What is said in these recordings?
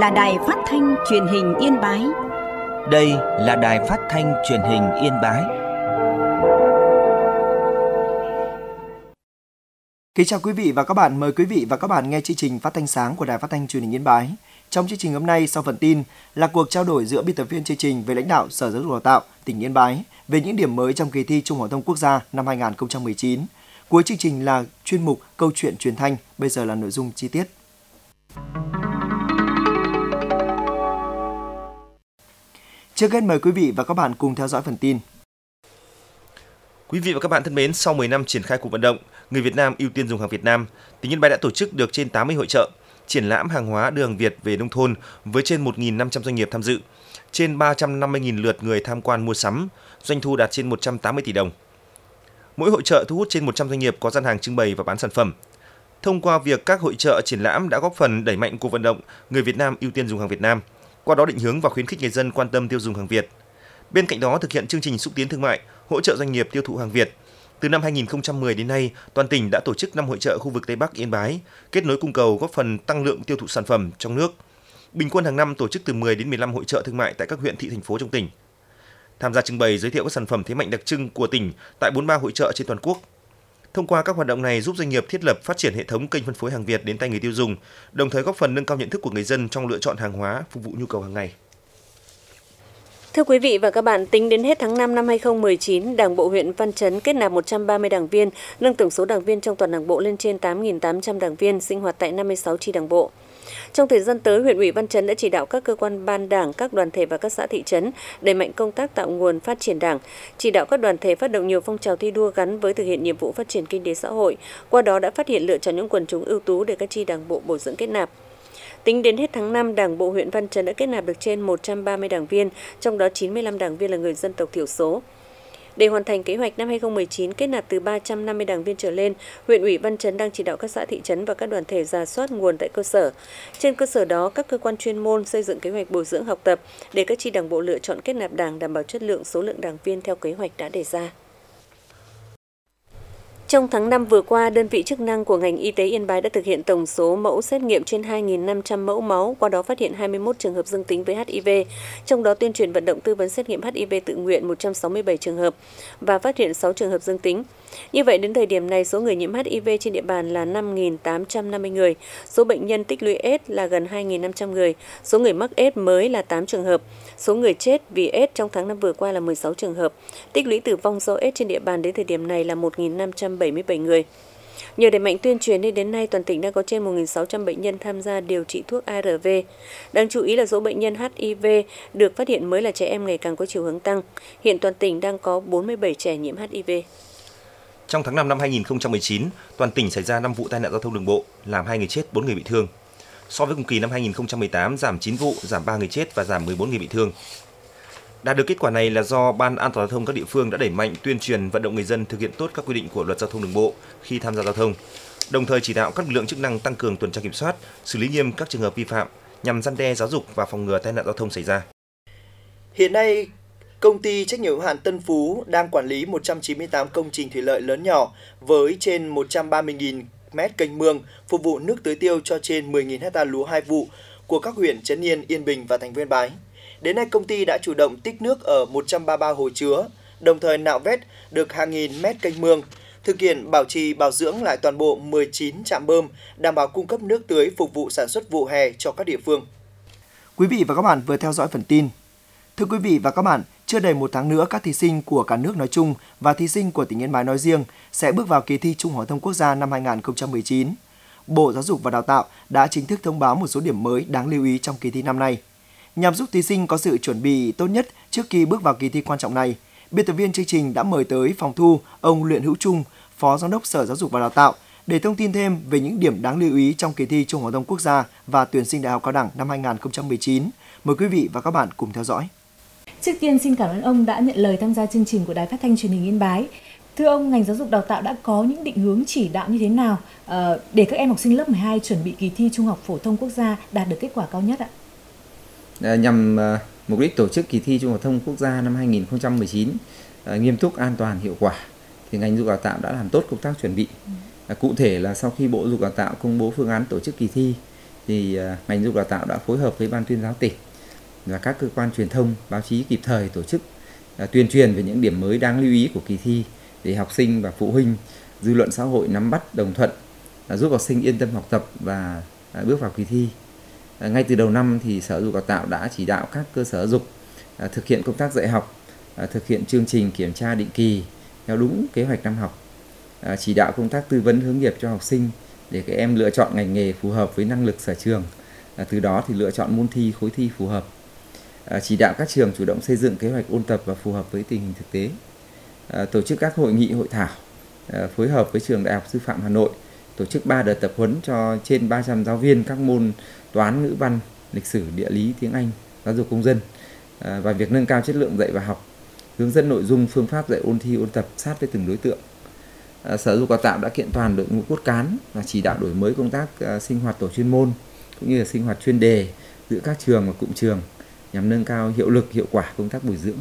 là Đài Phát thanh Truyền hình Yên Bái. Đây là Đài Phát thanh Truyền hình Yên Bái. Kính chào quý vị và các bạn, mời quý vị và các bạn nghe chương trình phát thanh sáng của Đài Phát thanh Truyền hình Yên Bái. Trong chương trình hôm nay, sau phần tin là cuộc trao đổi giữa biên tập viên chương trình với lãnh đạo Sở Giáo dục Đào tạo tỉnh Yên Bái về những điểm mới trong kỳ thi Trung học phổ thông quốc gia năm 2019. Cuối chương trình là chuyên mục Câu chuyện truyền thanh, bây giờ là nội dung chi tiết. Trước hết mời quý vị và các bạn cùng theo dõi phần tin. Quý vị và các bạn thân mến, sau 10 năm triển khai cuộc vận động Người Việt Nam ưu tiên dùng hàng Việt Nam, tỉnh Yên Bái đã tổ chức được trên 80 hội chợ, triển lãm hàng hóa đưa hàng Việt về nông thôn với trên 1.500 doanh nghiệp tham dự, trên 350.000 lượt người tham quan mua sắm, doanh thu đạt trên 180 tỷ đồng. Mỗi hội chợ thu hút trên 100 doanh nghiệp có gian hàng trưng bày và bán sản phẩm. Thông qua việc các hội chợ triển lãm đã góp phần đẩy mạnh cuộc vận động Người Việt Nam ưu tiên dùng hàng Việt Nam, qua đó định hướng và khuyến khích người dân quan tâm tiêu dùng hàng Việt. Bên cạnh đó, thực hiện chương trình xúc tiến thương mại, hỗ trợ doanh nghiệp tiêu thụ hàng Việt. Từ năm 2010 đến nay, toàn tỉnh đã tổ chức 5 hội chợ khu vực Tây Bắc Yên Bái, kết nối cung cầu góp phần tăng lượng tiêu thụ sản phẩm trong nước. Bình quân hàng năm tổ chức từ 10 đến 15 hội chợ thương mại tại các huyện thị thành phố trong tỉnh. Tham gia trưng bày giới thiệu các sản phẩm thế mạnh đặc trưng của tỉnh tại 43 hội chợ trên toàn quốc. Thông qua các hoạt động này giúp doanh nghiệp thiết lập phát triển hệ thống kênh phân phối hàng Việt đến tay người tiêu dùng, đồng thời góp phần nâng cao nhận thức của người dân trong lựa chọn hàng hóa phục vụ nhu cầu hàng ngày. Thưa quý vị và các bạn, tính đến hết tháng 5 năm 2019, Đảng bộ huyện Văn Chấn kết nạp 130 đảng viên, nâng tổng số đảng viên trong toàn đảng bộ lên trên 8.800 đảng viên sinh hoạt tại 56 chi đảng bộ. Trong thời gian tới, huyện ủy Văn Chấn đã chỉ đạo các cơ quan ban đảng, các đoàn thể và các xã thị trấn đẩy mạnh công tác tạo nguồn phát triển đảng, chỉ đạo các đoàn thể phát động nhiều phong trào thi đua gắn với thực hiện nhiệm vụ phát triển kinh tế xã hội, qua đó đã phát hiện lựa chọn những quần chúng ưu tú để các chi đảng bộ bồi dưỡng kết nạp. Tính đến hết tháng 5, Đảng bộ huyện Văn Chấn đã kết nạp được trên 130 đảng viên, trong đó 95 đảng viên là người dân tộc thiểu số. Để hoàn thành kế hoạch năm 2019 kết nạp từ 350 đảng viên trở lên, huyện ủy Văn Chấn đang chỉ đạo các xã thị trấn và các đoàn thể rà soát nguồn tại cơ sở. Trên cơ sở đó, các cơ quan chuyên môn xây dựng kế hoạch bồi dưỡng học tập để các chi đảng bộ lựa chọn kết nạp đảng đảm bảo chất lượng số lượng đảng viên theo kế hoạch đã đề ra. Trong tháng 5 vừa qua, đơn vị chức năng của ngành y tế Yên Bái đã thực hiện tổng số mẫu xét nghiệm trên 2.500 mẫu máu, qua đó phát hiện 21 trường hợp dương tính với HIV, trong đó tuyên truyền vận động tư vấn xét nghiệm HIV tự nguyện 167 trường hợp và phát hiện 6 trường hợp dương tính. Như vậy, đến thời điểm này, số người nhiễm HIV trên địa bàn là 5.850 người, số bệnh nhân tích lũy AIDS là gần 2.500 người, số người mắc AIDS mới là 8 trường hợp, số người chết vì AIDS trong tháng 5 vừa qua là 16 trường hợp, tích lũy tử vong do AIDS trên địa bàn đến thời điểm này là 1.577 người. Nhờ đẩy mạnh tuyên truyền nên đến nay toàn tỉnh đang có trên 1.600 bệnh nhân tham gia điều trị thuốc ARV. Đáng chú ý là số bệnh nhân HIV được phát hiện mới là trẻ em ngày càng có chiều hướng tăng. Hiện toàn tỉnh đang có 47 trẻ nhiễm HIV. Trong tháng 5 năm 2019, toàn tỉnh xảy ra 5 vụ tai nạn giao thông đường bộ, làm 2 người chết, 4 người bị thương. So với cùng kỳ năm 2018, giảm 9 vụ, giảm 3 người chết và giảm 14 người bị thương. Đạt được kết quả này là do Ban An toàn giao thông các địa phương đã đẩy mạnh tuyên truyền vận động người dân thực hiện tốt các quy định của Luật Giao thông đường bộ khi tham gia giao thông, đồng thời chỉ đạo các lực lượng chức năng tăng cường tuần tra kiểm soát, xử lý nghiêm các trường hợp vi phạm nhằm răn đe giáo dục và phòng ngừa tai nạn giao thông xảy ra. Hiện nay, Công ty trách nhiệm hữu hạn Tân Phú đang quản lý 198 công trình thủy lợi lớn nhỏ với trên 130.000 mét kênh mương phục vụ nước tưới tiêu cho trên 10.000 hectare lúa 2 vụ của các huyện Trấn Yên, Yên Bình và thành phố Yên Bái. Đến nay, công ty đã chủ động tích nước ở 133 hồ chứa, đồng thời nạo vét được hàng nghìn mét kênh mương, thực hiện bảo trì bảo dưỡng lại toàn bộ 19 trạm bơm, đảm bảo cung cấp nước tưới phục vụ sản xuất vụ hè cho các địa phương. Quý vị và các bạn vừa theo dõi phần tin. Thưa quý vị và các bạn, chưa đầy một tháng nữa, các thí sinh của cả nước nói chung và thí sinh của tỉnh Yên Bái nói riêng sẽ bước vào kỳ thi Trung học phổ thông quốc gia năm 2019. Bộ Giáo dục và Đào tạo đã chính thức thông báo một số điểm mới đáng lưu ý trong kỳ thi năm nay. Nhằm giúp thí sinh có sự chuẩn bị tốt nhất trước khi bước vào kỳ thi quan trọng này, biên tập viên chương trình đã mời tới phòng thu ông Luyện Hữu Trung, Phó Giám đốc Sở Giáo dục và Đào tạo để thông tin thêm về những điểm đáng lưu ý trong kỳ thi Trung học phổ thông quốc gia và tuyển sinh đại học cao đẳng năm 2019. Mời quý vị và các bạn cùng theo dõi. Trước tiên xin cảm ơn ông đã nhận lời tham gia chương trình của Đài Phát thanh Truyền hình Yên Bái. Thưa ông, ngành giáo dục đào tạo đã có những định hướng chỉ đạo như thế nào để các em học sinh lớp 12 chuẩn bị kỳ thi Trung học phổ thông quốc gia đạt được kết quả cao nhất ạ? Nhằm mục đích tổ chức kỳ thi Trung học phổ thông quốc gia năm 2019 nghiêm túc, an toàn, hiệu quả thì ngành giáo dục đào tạo đã làm tốt công tác chuẩn bị. Cụ thể là sau khi Bộ Giáo dục Đào tạo công bố phương án tổ chức kỳ thi thì ngành giáo dục đào tạo đã phối hợp với Ban tuyên giáo tỉnh và các cơ quan truyền thông, báo chí kịp thời tổ chức tuyên truyền về những điểm mới đáng lưu ý của kỳ thi để học sinh và phụ huynh, dư luận xã hội nắm bắt, đồng thuận, giúp học sinh yên tâm học tập và bước vào kỳ thi. Ngay từ đầu năm thì Sở Giáo dục Đào tạo đã chỉ đạo các cơ sở giáo dục thực hiện công tác dạy học, thực hiện chương trình kiểm tra định kỳ theo đúng kế hoạch năm học, chỉ đạo công tác tư vấn hướng nghiệp cho học sinh để các em lựa chọn ngành nghề phù hợp với năng lực sở trường, từ đó thì lựa chọn môn thi, khối thi phù hợp, chỉ đạo các trường chủ động xây dựng kế hoạch ôn tập và phù hợp với tình hình thực tế, tổ chức các hội nghị hội thảo, phối hợp với trường Đại học Sư phạm Hà Nội tổ chức 3 đợt tập huấn cho trên 300 giáo viên các môn toán, ngữ văn, lịch sử, địa lý, tiếng Anh, giáo dục công dân và việc nâng cao chất lượng dạy và học, hướng dẫn nội dung, phương pháp dạy ôn thi, ôn tập sát với từng đối tượng. Sở Giáo dục Đào tạo đã kiện toàn đội ngũ cốt cán và chỉ đạo đổi mới công tác sinh hoạt tổ chuyên môn cũng như là sinh hoạt chuyên đề giữa các trường và cụm trường nhằm nâng cao hiệu lực, hiệu quả công tác bồi dưỡng.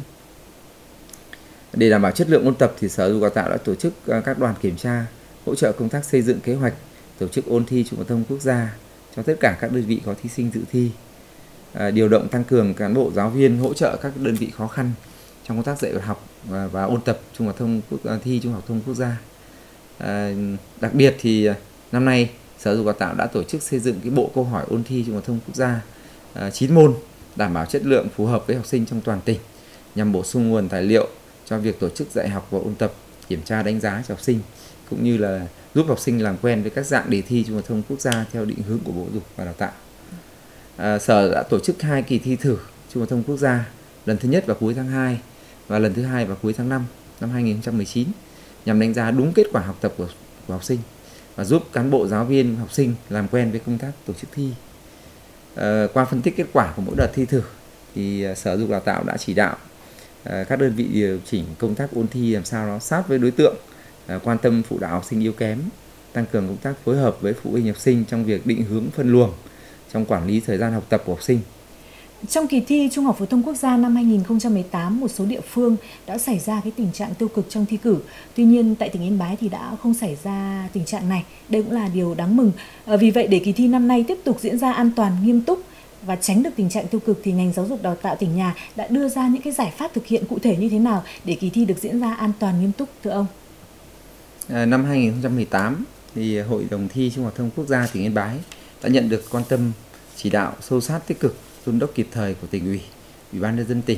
Để đảm bảo chất lượng ôn tập thì Sở Giáo dục Đào tạo đã tổ chức các đoàn kiểm tra, hỗ trợ công tác xây dựng kế hoạch, tổ chức ôn thi Trung học phổ thông quốc gia cho tất cả các đơn vị có thí sinh dự thi, điều động tăng cường cán bộ giáo viên hỗ trợ các đơn vị khó khăn trong công tác dạy và học và ôn tập Trung học phổ thông thi Trung học phổ thông quốc gia. Đặc biệt thì năm nay Sở Giáo dục Đào tạo đã tổ chức xây dựng cái bộ câu hỏi ôn thi Trung học phổ thông quốc gia 9 môn đảm bảo chất lượng phù hợp với học sinh trong toàn tỉnh nhằm bổ sung nguồn tài liệu cho việc tổ chức dạy học và ôn tập, kiểm tra đánh giá cho học sinh cũng như là giúp học sinh làm quen với các dạng đề thi Trung học phổ thông quốc gia theo định hướng của Bộ Giáo dục và Đào tạo. Sở đã tổ chức 2 kỳ thi thử Trung học phổ thông quốc gia, lần thứ nhất vào cuối tháng 2 và lần thứ hai vào cuối tháng 5 năm 2019 nhằm đánh giá đúng kết quả học tập của học sinh và giúp cán bộ giáo viên học sinh làm quen với công tác tổ chức thi. Qua phân tích kết quả của mỗi đợt thi thử thì Sở Giáo dục Đào tạo đã chỉ đạo các đơn vị điều chỉnh công tác ôn thi làm sao nó sát với đối tượng, quan tâm phụ đạo học sinh yếu kém, tăng cường công tác phối hợp với phụ huynh học sinh trong việc định hướng phân luồng trong quản lý thời gian học tập của học sinh. Trong kỳ thi Trung học phổ thông quốc gia năm 2018, một số địa phương đã xảy ra cái tình trạng tiêu cực trong thi cử. Tuy nhiên tại tỉnh Yên Bái thì đã không xảy ra tình trạng này. Đây cũng là điều đáng mừng. Vì vậy để kỳ thi năm nay tiếp tục diễn ra an toàn, nghiêm túc và tránh được tình trạng tiêu cực thì ngành giáo dục đào tạo tỉnh nhà đã đưa ra những cái giải pháp thực hiện cụ thể như thế nào để kỳ thi được diễn ra an toàn, nghiêm túc, thưa ông? Năm 2018 thì Hội đồng thi Trung học phổ thông quốc gia tỉnh Yên Bái đã nhận được quan tâm, chỉ đạo sâu sát, tích cực, đôn đốc kịp thời của tỉnh ủy, Ủy ban nhân dân tỉnh,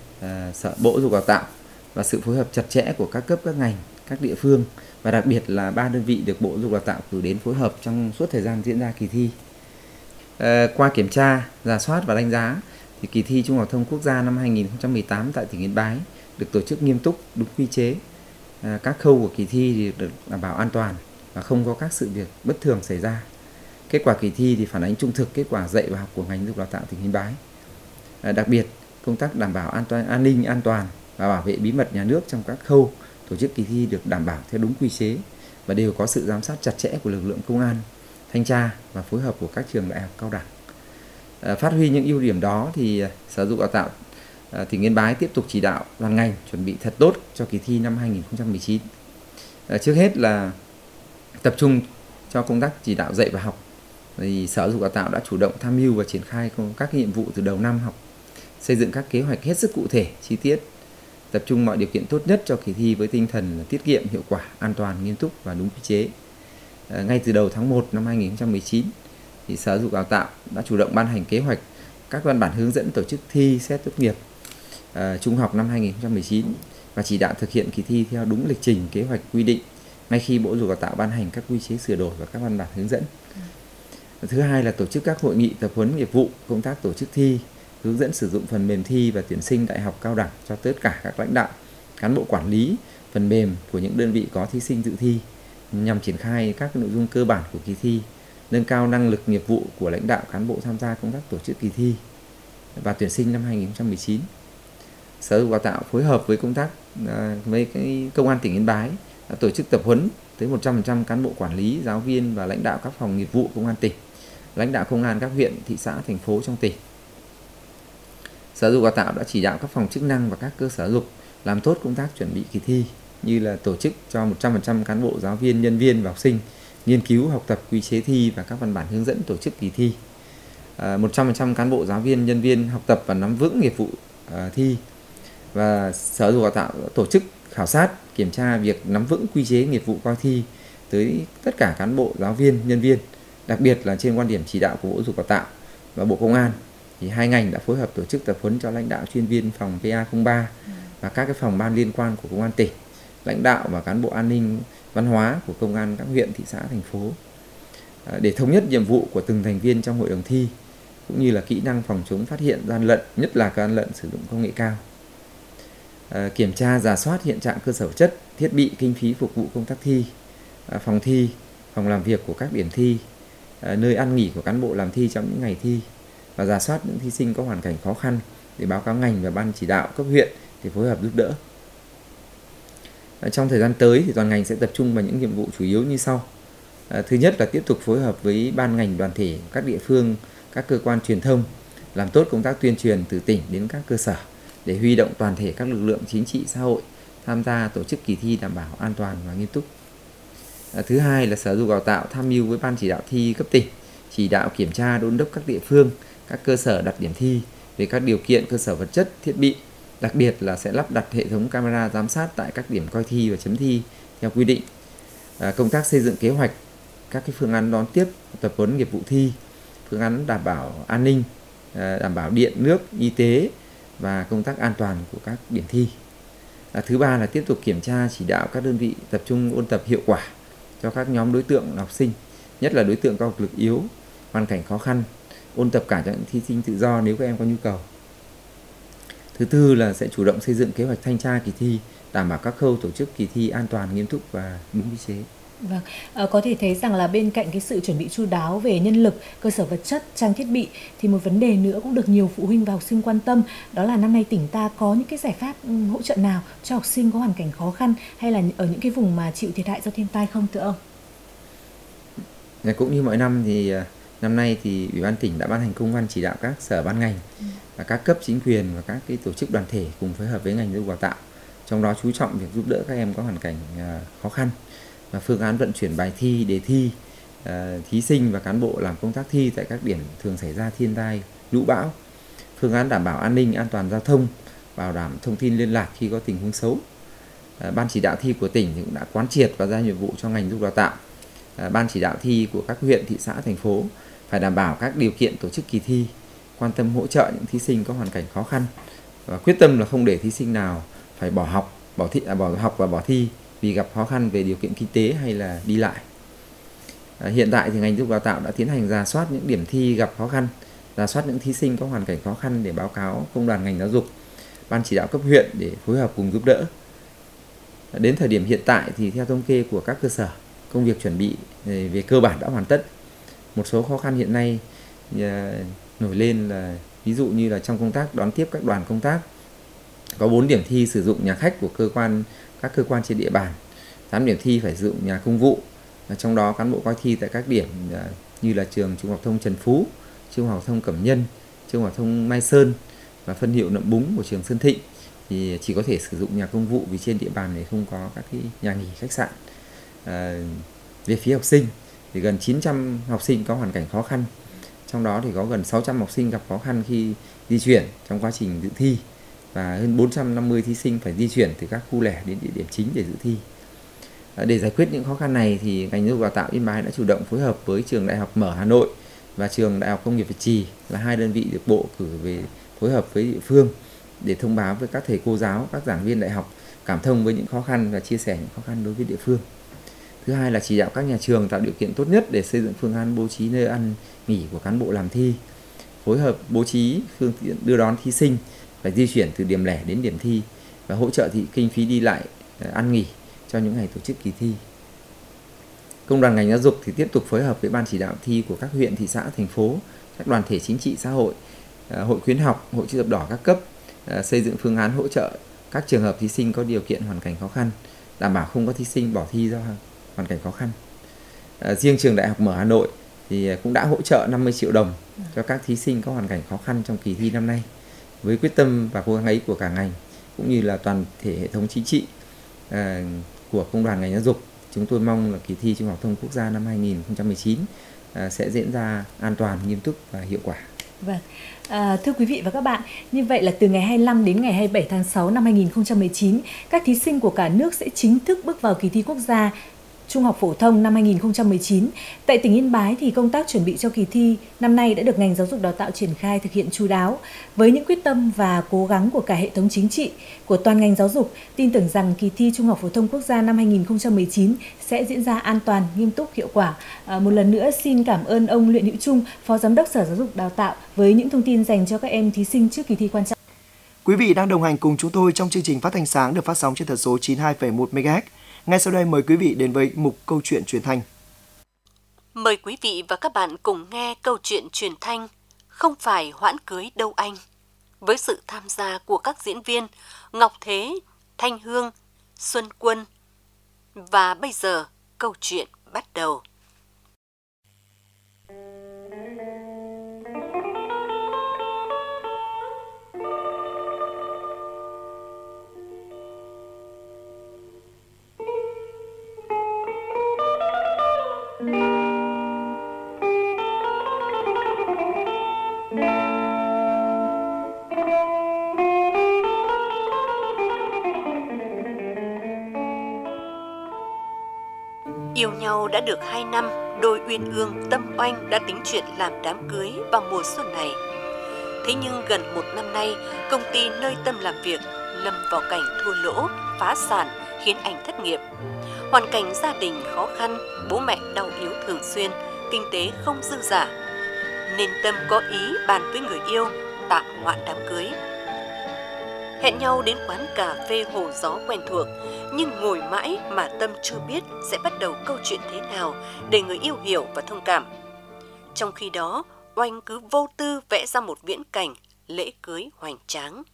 Sở Bộ Giáo dục Đào tạo và sự phối hợp chặt chẽ của các cấp, các ngành, các địa phương và đặc biệt là 3 đơn vị được Bộ Giáo dục Đào tạo cử đến phối hợp trong suốt thời gian diễn ra kỳ thi. Qua kiểm tra, rà soát và đánh giá thì kỳ thi Trung học phổ thông quốc gia năm 2018 tại tỉnh Yên Bái được tổ chức nghiêm túc, đúng quy chế. Các khâu của kỳ thi thì được đảm bảo an toàn và không có các sự việc bất thường xảy ra. Kết quả kỳ thi thì phản ánh trung thực kết quả dạy và học của ngành giáo dục đào tạo tỉnh Yên Bái. Đặc biệt, công tác đảm bảo an ninh, an toàn và bảo vệ bí mật nhà nước trong các khâu tổ chức kỳ thi được đảm bảo theo đúng quy chế và đều có sự giám sát chặt chẽ của lực lượng công an, thanh tra và phối hợp của các trường đại học, cao đẳng. Phát huy những ưu điểm đó thì Sở Giáo dục Đào tạo tỉnh Yên Bái tiếp tục chỉ đạo toàn ngành chuẩn bị thật tốt cho kỳ thi năm 2019. Trước hết là tập trung cho công tác chỉ đạo dạy và học. Thì Sở Giáo dục Đào tạo đã chủ động tham mưu và triển khai các nhiệm vụ từ đầu năm học, xây dựng các kế hoạch hết sức cụ thể, chi tiết, tập trung mọi điều kiện tốt nhất cho kỳ thi với tinh thần tiết kiệm, hiệu quả, an toàn, nghiêm túc và đúng quy chế. Ngay từ đầu tháng 1 năm 2019, thì Sở Giáo dục Đào tạo đã chủ động ban hành kế hoạch, các văn bản hướng dẫn tổ chức thi xét tốt nghiệp trung học năm 2019 và chỉ đạo thực hiện kỳ thi theo đúng lịch trình, kế hoạch quy định ngay khi Bộ Giáo dục Đào tạo ban hành các quy chế sửa đổi và các văn bản hướng dẫn. Thứ hai là tổ chức các hội nghị tập huấn nghiệp vụ công tác tổ chức thi, hướng dẫn sử dụng phần mềm thi và tuyển sinh đại học, cao đẳng cho tất cả các lãnh đạo, cán bộ quản lý phần mềm của những đơn vị có thí sinh dự thi nhằm triển khai các nội dung cơ bản của kỳ thi, nâng cao năng lực nghiệp vụ của lãnh đạo, cán bộ tham gia công tác tổ chức kỳ thi và tuyển sinh năm 2019. Sở Giáo dục Đào tạo phối hợp với Công an tỉnh Yên Bái đã tổ chức tập huấn tới 100% cán bộ quản lý, giáo viên và lãnh đạo các phòng nghiệp vụ công an tỉnh, lãnh đạo công an các huyện, thị xã, thành phố trong tỉnh. Sở Giáo dục Đào tạo đã chỉ đạo các phòng chức năng và các cơ sở giáo dục làm tốt công tác chuẩn bị kỳ thi, như là tổ chức cho 100% cán bộ, giáo viên, nhân viên và học sinh nghiên cứu, học tập quy chế thi và các văn bản hướng dẫn tổ chức kỳ thi, 100% cán bộ giáo viên, nhân viên học tập và nắm vững nghiệp vụ thi. Và Sở Giáo dục Đào tạo tổ chức khảo sát, kiểm tra việc nắm vững quy chế nghiệp vụ coi thi tới tất cả cán bộ, giáo viên, nhân viên. Đặc biệt là trên quan điểm chỉ đạo của Bộ Giáo dục Đào tạo và Bộ Công an thì hai ngành đã phối hợp tổ chức tập huấn cho lãnh đạo chuyên viên phòng PA03 và các cái phòng ban liên quan của Công an tỉnh, lãnh đạo và cán bộ an ninh văn hóa của công an các huyện, thị xã, thành phố để thống nhất nhiệm vụ của từng thành viên trong hội đồng thi cũng như là kỹ năng phòng chống phát hiện gian lận, nhất là gian lận sử dụng công nghệ cao. Kiểm tra rà soát hiện trạng cơ sở vật chất, thiết bị, kinh phí phục vụ công tác thi, phòng làm việc của các điểm thi, nơi ăn nghỉ của cán bộ làm thi trong những ngày thi và rà soát những thí sinh có hoàn cảnh khó khăn để báo cáo ngành và ban chỉ đạo cấp huyện để phối hợp giúp đỡ. Trong thời gian tới thì toàn ngành sẽ tập trung vào những nhiệm vụ chủ yếu như sau. Thứ nhất là tiếp tục phối hợp với ban ngành, đoàn thể, các địa phương, các cơ quan truyền thông làm tốt công tác tuyên truyền từ tỉnh đến các cơ sở để huy động toàn thể các lực lượng chính trị xã hội tham gia tổ chức kỳ thi đảm bảo an toàn và nghiêm túc. Thứ hai là Sở Giáo dục Đào tạo tham mưu với ban chỉ đạo thi cấp tỉnh chỉ đạo kiểm tra, đôn đốc các địa phương, các cơ sở đặt điểm thi về các điều kiện cơ sở vật chất, thiết bị, đặc biệt là sẽ lắp đặt hệ thống camera giám sát tại các điểm coi thi và chấm thi theo quy định. Công tác xây dựng kế hoạch, các cái phương án đón tiếp, tập huấn nghiệp vụ thi, phương án đảm bảo an ninh, đảm bảo điện, nước, y tế và công tác an toàn của các điểm thi. Thứ ba là tiếp tục kiểm tra, chỉ đạo các đơn vị tập trung ôn tập hiệu quả cho các nhóm đối tượng học sinh, nhất là đối tượng có học lực yếu, hoàn cảnh khó khăn, ôn tập cả cho những thí sinh tự do nếu các em có nhu cầu. Thứ tư là sẽ chủ động xây dựng kế hoạch thanh tra kỳ thi, đảm bảo các khâu tổ chức kỳ thi an toàn, nghiêm túc và đúng quy chế. Vâng, có thể thấy rằng là bên cạnh cái sự chuẩn bị chu đáo về nhân lực, cơ sở vật chất, trang thiết bị thì một vấn đề nữa cũng được nhiều phụ huynh và học sinh quan tâm, đó là năm nay tỉnh ta có những cái giải pháp hỗ trợ nào cho học sinh có hoàn cảnh khó khăn hay là ở những cái vùng mà chịu thiệt hại do thiên tai không thưa ông? Cũng như mọi năm thì năm nay thì Ủy ban tỉnh đã ban hành công văn chỉ đạo các sở ban ngành và các cấp chính quyền và các cái tổ chức đoàn thể cùng phối hợp với ngành giáo dục đào tạo, trong đó chú trọng việc giúp đỡ các em có hoàn cảnh khó khăn và phương án vận chuyển bài thi, đề thi, thí sinh và cán bộ làm công tác thi tại các điểm thường xảy ra thiên tai, lũ bão, phương án đảm bảo an ninh, an toàn giao thông, bảo đảm thông tin liên lạc khi có tình huống xấu. Ban chỉ đạo thi của tỉnh cũng đã quán triệt và ra nhiệm vụ cho ngành giáo dục đào tạo, ban chỉ đạo thi của các huyện, thị xã, thành phố phải đảm bảo các điều kiện tổ chức kỳ thi, quan tâm hỗ trợ những thí sinh có hoàn cảnh khó khăn và quyết tâm là không để thí sinh nào phải bỏ học và bỏ thi vì gặp khó khăn về điều kiện kinh tế hay là đi lại. Hiện tại thì ngành giáo dục đào tạo đã tiến hành rà soát những điểm thi gặp khó khăn, rà soát những thí sinh có hoàn cảnh khó khăn để báo cáo công đoàn ngành giáo dục, ban chỉ đạo cấp huyện để phối hợp cùng giúp đỡ. Đến thời điểm hiện tại thì theo thống kê của các cơ sở, công việc chuẩn bị về cơ bản đã hoàn tất. Một số khó khăn hiện nay nổi lên là ví dụ như là trong công tác đón tiếp các đoàn công tác, có 4 điểm thi sử dụng nhà khách của các cơ quan trên địa bàn, 8 điểm thi phải sử dụng nhà công vụ. Trong đó cán bộ coi thi tại các điểm như là trường Trung học thông Trần Phú, Trung học thông Cẩm Nhân, Trung học thông Mai Sơn và phân hiệu Nậm Búng của trường Sơn Thịnh thì chỉ có thể sử dụng nhà công vụ vì trên địa bàn này không có các cái nhà nghỉ, khách sạn. Về phía học sinh thì gần 900 học sinh có hoàn cảnh khó khăn, trong đó thì có gần 600 học sinh gặp khó khăn khi di chuyển trong quá trình dự thi và hơn 450 thí sinh phải di chuyển từ các khu lẻ đến địa điểm chính để dự thi. Để giải quyết những khó khăn này thì ngành giáo dục đào tạo Yên Bái đã chủ động phối hợp với trường Đại học Mở Hà Nội và trường Đại học Công nghiệp Việt Trì là hai đơn vị được Bộ cử về phối hợp với địa phương để thông báo với các thầy cô giáo, các giảng viên đại học cảm thông với những khó khăn và chia sẻ những khó khăn đối với địa phương. Thứ hai là chỉ đạo các nhà trường tạo điều kiện tốt nhất để xây dựng phương án bố trí nơi ăn nghỉ của cán bộ làm thi, phối hợp bố trí phương tiện đưa đón thí sinh phải di chuyển từ điểm lẻ đến điểm thi và hỗ trợ kinh phí đi lại, ăn nghỉ cho những ngày tổ chức kỳ thi. Công đoàn ngành giáo dục thì tiếp tục phối hợp với ban chỉ đạo thi của các huyện, thị xã, thành phố, các đoàn thể chính trị xã hội, hội khuyến học, hội chữ thập đỏ các cấp xây dựng phương án hỗ trợ các trường hợp thí sinh có điều kiện hoàn cảnh khó khăn, đảm bảo không có thí sinh bỏ thi do hoàn cảnh khó khăn. Riêng trường Đại học Mở Hà Nội thì cũng đã hỗ trợ 50 triệu đồng cho các thí sinh có hoàn cảnh khó khăn trong kỳ thi năm nay. Với quyết tâm và cố gắng ấy của cả ngành cũng như là toàn thể hệ thống chính trị của công đoàn ngành giáo dục, chúng tôi mong là kỳ thi Trung học thông quốc gia năm 2019 sẽ diễn ra an toàn, nghiêm túc và hiệu quả. Vâng. Thưa quý vị và các bạn, như vậy là từ ngày 25 đến ngày 27 tháng 6 năm 2019, các thí sinh của cả nước sẽ chính thức bước vào kỳ thi quốc gia Trung học phổ thông năm 2019. Tại tỉnh Yên Bái thì công tác chuẩn bị cho kỳ thi năm nay đã được ngành giáo dục đào tạo triển khai thực hiện chu đáo. Với những quyết tâm và cố gắng của cả hệ thống chính trị, của toàn ngành giáo dục, tin tưởng rằng kỳ thi Trung học phổ thông quốc gia năm 2019 sẽ diễn ra an toàn, nghiêm túc, hiệu quả. Một lần nữa xin cảm ơn ông Luyện Hữu Trung, Phó Giám đốc Sở Giáo dục Đào tạo với những thông tin dành cho các em thí sinh trước kỳ thi quan trọng. Quý vị đang đồng hành cùng chúng tôi trong chương trình Phát thanh sáng được phát sóng trên tần số 92,1 MHz. Ngay sau đây mời quý vị đến với mục câu chuyện truyền thanh. Mời quý vị và các bạn cùng nghe câu chuyện truyền thanh Không phải hoãn cưới đâu anh, với sự tham gia của các diễn viên Ngọc Thế, Thanh Hương, Xuân Quân. Và bây giờ câu chuyện bắt đầu. Yêu nhau đã được 2 năm, đôi uyên ương tâm oanh đã tính chuyện làm đám cưới vào mùa xuân này. Thế nhưng gần 1 năm nay, công ty nơi Tâm làm việc lâm vào cảnh thua lỗ, phá sản khiến anh thất nghiệp. Hoàn cảnh gia đình khó khăn, bố mẹ đau yếu thường xuyên, kinh tế không dư dả. Nên Tâm có ý bàn với người yêu tạm hoãn đám cưới. Hẹn nhau đến quán cà phê Hồ Gió quen thuộc, nhưng ngồi mãi mà Tâm chưa biết sẽ bắt đầu câu chuyện thế nào để người yêu hiểu và thông cảm. Trong khi đó, Oanh cứ vô tư vẽ ra một viễn cảnh lễ cưới hoành tráng.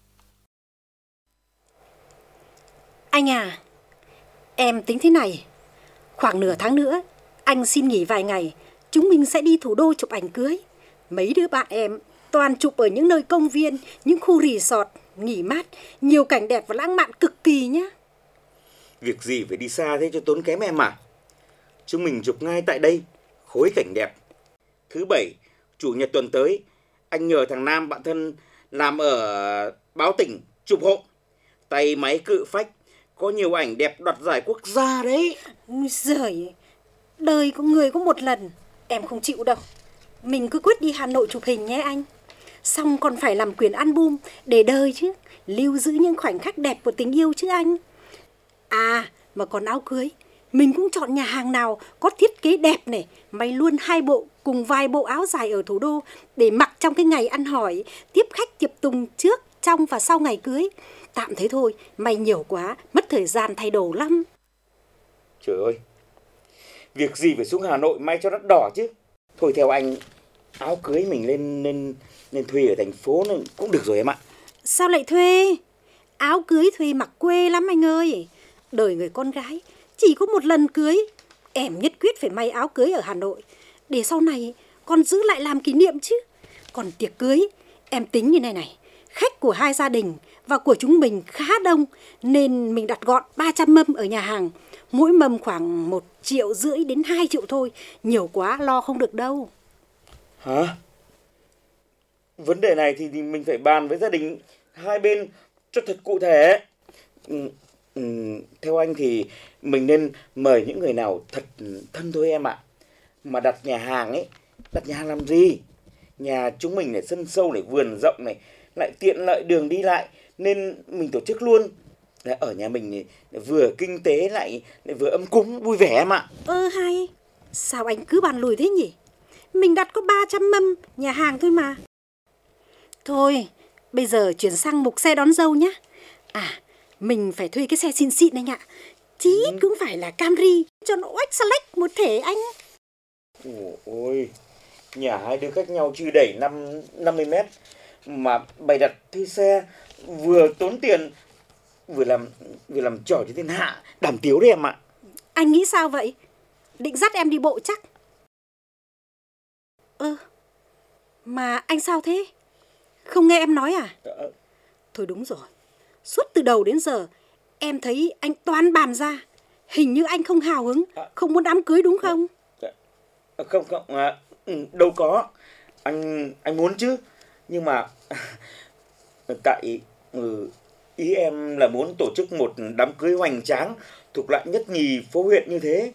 Anh à, em tính thế này. Khoảng nửa tháng nữa, anh xin nghỉ vài ngày, chúng mình sẽ đi thủ đô chụp ảnh cưới. Mấy đứa bạn em toàn chụp ở những nơi công viên, những khu resort, nghỉ mát, nhiều cảnh đẹp và lãng mạn cực kỳ nhá. Việc gì phải đi xa thế cho tốn kém em à? Chúng mình chụp ngay tại đây, khối cảnh đẹp. Thứ Bảy, Chủ nhật tuần tới, anh nhờ thằng Nam bạn thân làm ở báo tỉnh chụp hộ. Tay máy cự phách, có nhiều ảnh đẹp đoạt giải quốc gia đấy. Giời, đời có người có một lần, em không chịu đâu. Mình cứ quyết đi Hà Nội chụp hình nhé anh. Xong còn phải làm quyển album để đời chứ, lưu giữ những khoảnh khắc đẹp của tình yêu chứ anh. À, mà còn áo cưới, mình cũng chọn nhà hàng nào có thiết kế đẹp này, may luôn 2 bộ cùng vài bộ áo dài ở thủ đô để mặc trong cái ngày ăn hỏi, tiếp khách tiệc tùng trước, trong và sau ngày cưới. Tạm thế thôi, may nhiều quá, mất thời gian thay đồ lắm. Trời ơi, việc gì phải xuống Hà Nội may cho đắt đỏ chứ. Thôi theo anh, áo cưới mình lên thuê ở thành phố cũng được rồi em ạ. Sao lại thuê? Áo cưới thuê mặc quê lắm anh ơi. Đời người con gái chỉ có một lần cưới. Em nhất quyết phải may áo cưới ở Hà Nội, để sau này còn giữ lại làm kỷ niệm chứ. Còn tiệc cưới, em tính như này. Khách của 2 gia đình và của chúng mình khá đông, nên mình đặt gọn 300 mâm ở nhà hàng. Mỗi mâm khoảng 1,5 triệu đến 2 triệu thôi. Nhiều quá lo không được đâu. Hả? Vấn đề này thì mình phải bàn với gia đình hai bên cho thật cụ thể. Theo anh thì mình nên mời những người nào thật thân thôi em ạ. Mà đặt nhà hàng làm gì? Nhà chúng mình này sân sâu này, vườn rộng này, lại tiện lợi đường đi lại, nên mình tổ chức luôn. Ở nhà mình này, vừa kinh tế lại vừa ấm cúng vui vẻ em ạ. Hay. Sao anh cứ bàn lùi thế nhỉ? Mình đặt có 300 mâm nhà hàng thôi mà. Thôi, bây giờ chuyển sang mục xe đón dâu nhá. À, mình phải thuê cái xe xịn xịn anh ạ. Chí ít cũng phải là Camry cho nó oách xa lách một thể anh. Ôi, nhà hai đứa cách nhau chưa đầy 50 mét mà bày đặt thuê xe, vừa tốn tiền vừa làm trò cho thiên hạ, đảm tiếu đấy em ạ. Anh nghĩ sao vậy? Định dắt em đi bộ chắc? Mà anh sao thế? Không nghe em nói à? Thôi đúng rồi, suốt từ đầu đến giờ em thấy anh toan bàn ra. Hình như anh không hào hứng, không muốn đám cưới đúng không? Đâu có. Anh muốn chứ. Nhưng mà tại ý em là muốn tổ chức một đám cưới hoành tráng thuộc loại nhất nhì phố huyện như thế.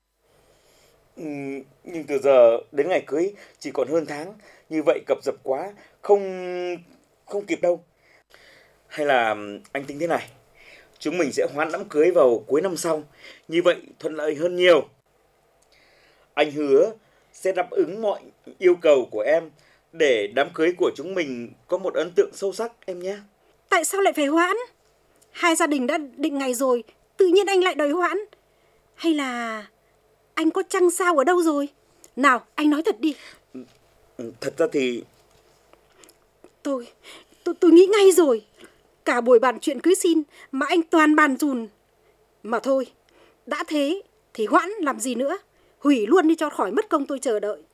Nhưng từ giờ đến ngày cưới chỉ còn hơn tháng, như vậy cập dập quá, không kịp đâu. Hay là anh tính thế này, chúng mình sẽ hoãn đám cưới vào cuối năm sau, như vậy thuận lợi hơn nhiều. Anh hứa sẽ đáp ứng mọi yêu cầu của em để đám cưới của chúng mình có một ấn tượng sâu sắc em nhé. Tại sao lại phải hoãn? Hai gia đình đã định ngày rồi, tự nhiên anh lại đòi hoãn. Hay là anh có trăng sao ở đâu rồi? Nào, anh nói thật đi. Thật ra thì Tôi nghĩ ngay rồi. Cả buổi bàn chuyện cưới xin mà anh toàn bàn dùn. Mà thôi, đã thế thì hoãn làm gì nữa. Hủy luôn đi cho khỏi mất công tôi chờ đợi.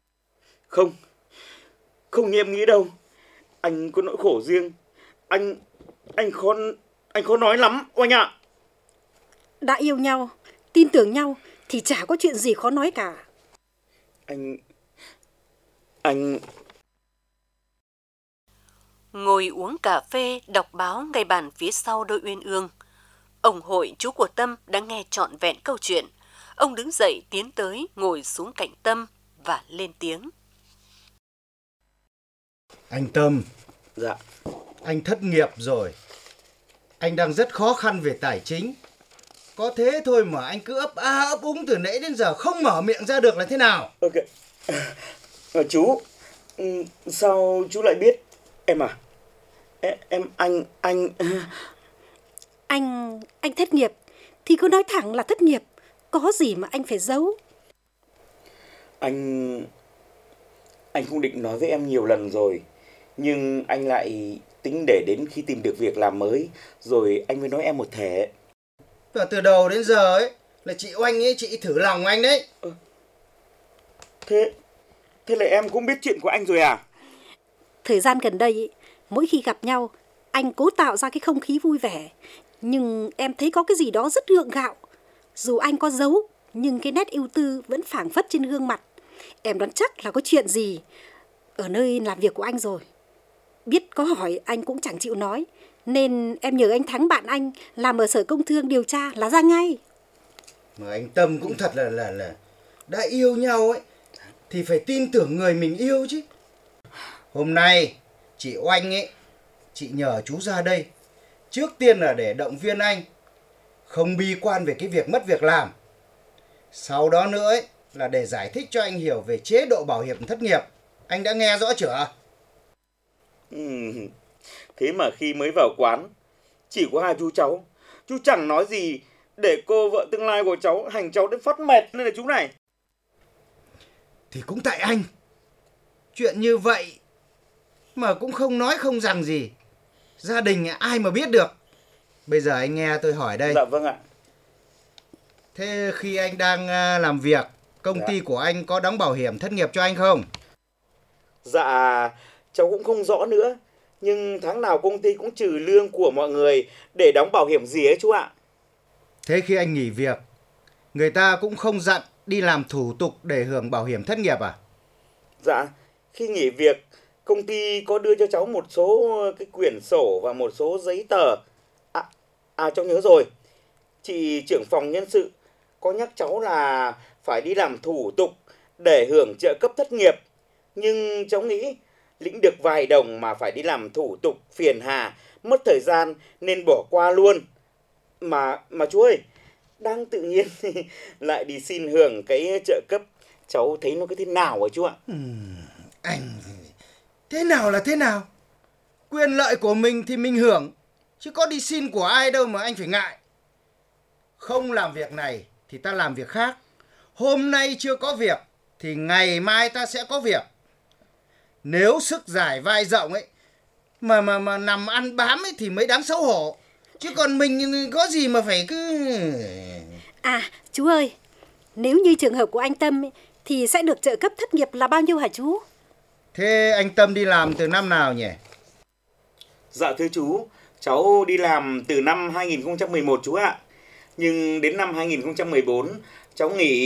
Không như em nghĩ đâu. Anh có nỗi khổ riêng. Anh khó nói lắm Oanh ạ. Đã yêu nhau, tin tưởng nhau thì chả có chuyện gì khó nói cả. Anh Ngồi uống cà phê, đọc báo ngay bàn phía sau đôi uyên ương. Ông Hội, chú của Tâm, đã nghe trọn vẹn câu chuyện. Ông đứng dậy tiến tới, ngồi xuống cạnh Tâm và lên tiếng. Anh Tâm. Dạ. Anh thất nghiệp rồi. Anh đang rất khó khăn về tài chính. Có thế thôi mà anh cứ ấp úng từ nãy đến giờ không mở miệng ra được là thế nào? Ok. Chú, sao chú lại biết? Em à? Anh thất nghiệp thì cứ nói thẳng là thất nghiệp. Có gì mà anh phải giấu? Anh cũng định nói với em nhiều lần rồi, nhưng anh lại tính để đến khi tìm được việc làm mới rồi anh mới nói em một thể. Và từ đầu đến giờ ấy là chị Oanh ấy, chị thử lòng anh đấy. Thế là em cũng biết chuyện của anh rồi à? Thời gian gần đây, mỗi khi gặp nhau, anh cố tạo ra cái không khí vui vẻ. Nhưng em thấy có cái gì đó rất gượng gạo. Dù anh có giấu, nhưng cái nét ưu tư vẫn phảng phất trên gương mặt. Em đoán chắc là có chuyện gì ở nơi làm việc của anh rồi. Biết có hỏi anh cũng chẳng chịu nói. Nên em nhờ anh Thắng bạn anh làm ở Sở Công Thương điều tra là ra ngay. Mà anh Tâm cũng thật là đã yêu nhau ấy thì phải tin tưởng người mình yêu chứ. Hôm nay chị Oanh ấy, chị nhờ chú ra đây trước tiên là để động viên anh không bi quan về cái việc mất việc làm. Sau đó nữa ấy là để giải thích cho anh hiểu về chế độ bảo hiểm thất nghiệp. Anh đã nghe rõ chưa? Thế mà khi mới vào quán chỉ có hai chú cháu, chú chẳng nói gì để cô vợ tương lai của cháu hành cháu đến phát mệt nên là chú này. Thì cũng tại anh. Chuyện như vậy mà cũng không nói không rằng gì. Gia đình ai mà biết được. Bây giờ anh nghe tôi hỏi đây. Dạ vâng ạ. Thế khi anh đang làm việc, công ty của anh có đóng bảo hiểm thất nghiệp cho anh không? Dạ, cháu cũng không rõ nữa. Nhưng tháng nào công ty cũng trừ lương của mọi người để đóng bảo hiểm gì ấy chú ạ. Thế khi anh nghỉ việc, người ta cũng không dặn đi làm thủ tục để hưởng bảo hiểm thất nghiệp à? Dạ, khi nghỉ việc, công ty có đưa cho cháu một số cái quyển sổ và một số giấy tờ. Cháu nhớ rồi. Chị trưởng phòng nhân sự có nhắc cháu là phải đi làm thủ tục để hưởng trợ cấp thất nghiệp. Nhưng cháu nghĩ lĩnh được vài đồng mà phải đi làm thủ tục phiền hà, mất thời gian nên bỏ qua luôn. Mà chú ơi, đang tự nhiên lại đi xin hưởng cái trợ cấp, cháu thấy nó cái thế nào hả chú ạ? Anh thế nào là thế nào? Quyền lợi của mình thì mình hưởng, chứ có đi xin của ai đâu mà anh phải ngại. Không làm việc này thì ta làm việc khác. Hôm nay chưa có việc thì ngày mai ta sẽ có việc. Nếu sức giải vai rộng ấy mà nằm ăn bám ấy thì mới đáng xấu hổ. Chứ còn mình có gì mà phải cứ... Chú ơi, nếu như trường hợp của anh Tâm ấy, thì sẽ được trợ cấp thất nghiệp là bao nhiêu hả chú? Thế anh Tâm đi làm từ năm nào nhỉ? Dạ thưa chú, cháu đi làm từ năm 2011 chú ạ. Nhưng đến năm 2014 cháu nghỉ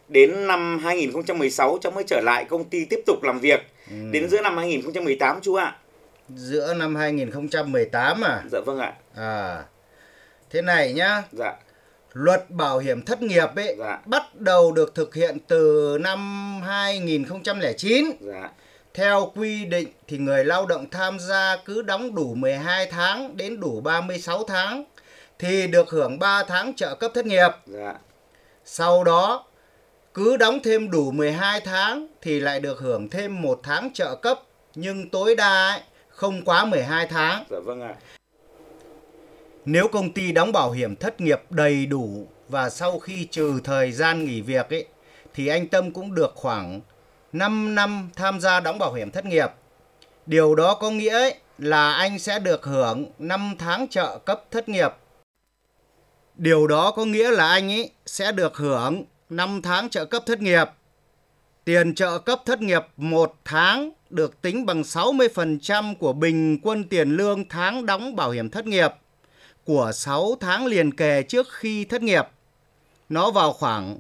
Đến năm 2016 cháu mới trở lại công ty tiếp tục làm việc. Đến giữa năm 2018 chú ạ. Giữa năm 2018 à? Dạ vâng ạ. Thế này nhá. Dạ. Luật bảo hiểm thất nghiệp ấy bắt đầu được thực hiện từ năm 2009. Dạ. Theo quy định thì người lao động tham gia cứ đóng đủ 12 tháng đến đủ 36 tháng thì được hưởng 3 tháng trợ cấp thất nghiệp. Dạ. Sau đó cứ đóng thêm đủ 12 tháng thì lại được hưởng thêm 1 tháng trợ cấp, nhưng tối đa ấy, không quá 12 tháng. Dạ vâng ạ. Nếu công ty đóng bảo hiểm thất nghiệp đầy đủ và sau khi trừ thời gian nghỉ việc ấy, thì anh Tâm cũng được khoảng 5 năm tham gia đóng bảo hiểm thất nghiệp. Điều đó có nghĩa ấy, là anh sẽ được hưởng 5 tháng trợ cấp thất nghiệp. Điều đó có nghĩa là anh ấy sẽ được hưởng 5 tháng trợ cấp thất nghiệp. Tiền trợ cấp thất nghiệp 1 tháng được tính bằng 60% của bình quân tiền lương tháng đóng bảo hiểm thất nghiệp của 6 tháng liền kề trước khi thất nghiệp. Nó vào khoảng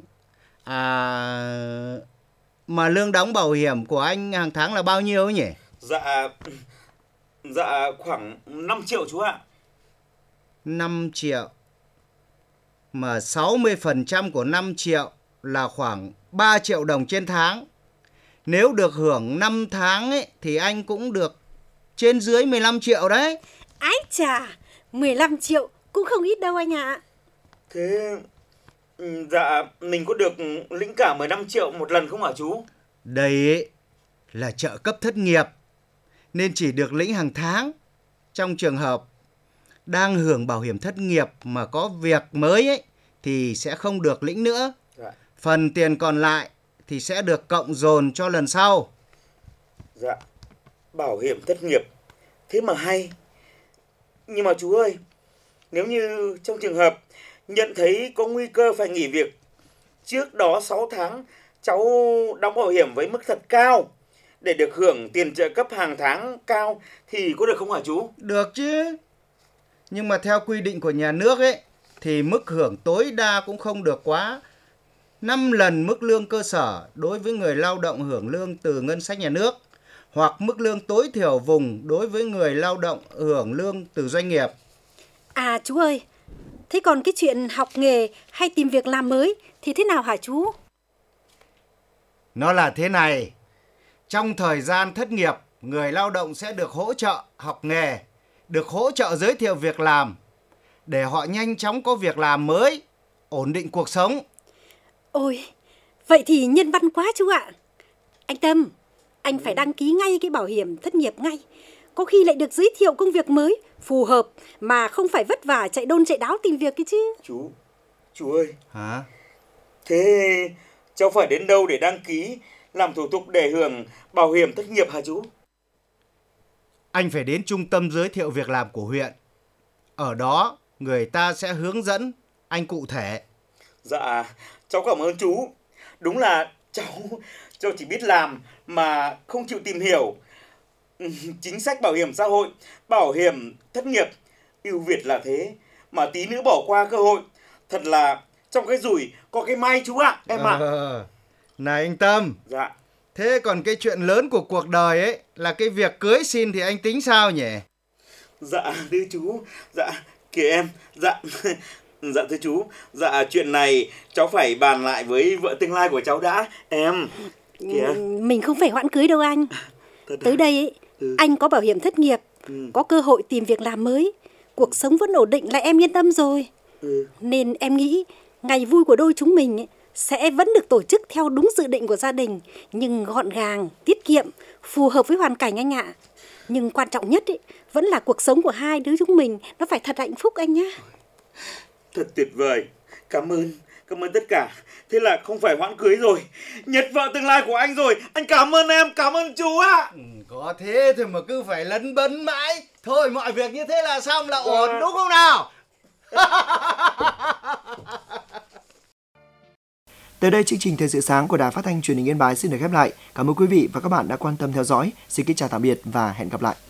mà lương đóng bảo hiểm của anh hàng tháng là bao nhiêu ấy nhỉ? Dạ khoảng 5 triệu chú ạ. 5 triệu. Mà 60% của 5 triệu là khoảng 3 triệu đồng trên tháng. Nếu được hưởng 5 tháng ấy, thì anh cũng được trên dưới 15 triệu đấy. Ái chà, 15 triệu cũng không ít đâu anh ạ. Thế dạ mình có được lĩnh cả 15 triệu một lần không hả chú? Đây ấy, là trợ cấp thất nghiệp nên chỉ được lĩnh hàng tháng. Trong trường hợp đang hưởng bảo hiểm thất nghiệp mà có việc mới ấy, thì sẽ không được lĩnh nữa. Dạ. Phần tiền còn lại thì sẽ được cộng dồn cho lần sau. Dạ, bảo hiểm thất nghiệp thế mà hay. Nhưng mà chú ơi, nếu như trong trường hợp nhận thấy có nguy cơ phải nghỉ việc, trước đó 6 tháng cháu đóng bảo hiểm với mức thật cao để được hưởng tiền trợ cấp hàng tháng cao thì có được không hả chú? Được chứ. Nhưng mà theo quy định của nhà nước ấy thì mức hưởng tối đa cũng không được quá 5 lần mức lương cơ sở đối với người lao động hưởng lương từ ngân sách nhà nước, hoặc mức lương tối thiểu vùng đối với người lao động hưởng lương từ doanh nghiệp. À chú ơi, thế còn cái chuyện học nghề hay tìm việc làm mới thì thế nào hả chú? Nó là thế này, trong thời gian thất nghiệp, người lao động sẽ được hỗ trợ học nghề, được hỗ trợ giới thiệu việc làm để họ nhanh chóng có việc làm mới, ổn định cuộc sống. Ôi, vậy thì nhân văn quá chú ạ. Anh Tâm, anh phải đăng ký ngay cái bảo hiểm thất nghiệp ngay. Có khi lại được giới thiệu công việc mới, phù hợp mà không phải vất vả chạy đôn chạy đáo tìm việc cái chứ. Chú ơi. Hả? Thế cháu phải đến đâu để đăng ký, làm thủ tục để hưởng bảo hiểm thất nghiệp hả chú? Anh phải đến trung tâm giới thiệu việc làm của huyện. Ở đó, người ta sẽ hướng dẫn anh cụ thể. Dạ, cháu cảm ơn chú. Đúng là cháu chỉ biết làm mà không chịu tìm hiểu chính sách bảo hiểm xã hội, bảo hiểm thất nghiệp. Ưu việt là thế mà tí nữa bỏ qua cơ hội. Thật là trong cái rủi có cái may chú ạ, em ạ. Này anh Tâm. Dạ. Thế còn cái chuyện lớn của cuộc đời ấy là cái việc cưới xin thì anh tính sao nhỉ? Dạ thưa chú. Dạ kìa em. Dạ thưa chú. Dạ chuyện này cháu phải bàn lại với vợ tương lai của cháu đã. Em kìa. Mình không phải hoãn cưới đâu anh. Tới đây ấy, anh có bảo hiểm thất nghiệp, có cơ hội tìm việc làm mới, cuộc sống vẫn ổn định là em yên tâm rồi. Nên em nghĩ ngày vui của đôi chúng mình ấy, sẽ vẫn được tổ chức theo đúng dự định của gia đình, nhưng gọn gàng, tiết kiệm, phù hợp với hoàn cảnh anh ạ. Nhưng quan trọng nhất ấy, vẫn là cuộc sống của hai đứa chúng mình nó phải thật hạnh phúc anh nhá. Thật tuyệt vời. Cảm ơn tất cả. Thế là không phải hoãn cưới rồi, nhật vợ tương lai của anh rồi. Anh cảm ơn em, cảm ơn chú ạ. Có thế thôi mà cứ phải lấn bấn mãi. Thôi mọi việc như thế là xong là ổn, đúng không nào? Tới đây chương trình Thời sự sáng của Đài Phát thanh Truyền hình Yên Bái xin được khép lại. Cảm ơn quý vị và các bạn đã quan tâm theo dõi. Xin kính chào tạm biệt và hẹn gặp lại.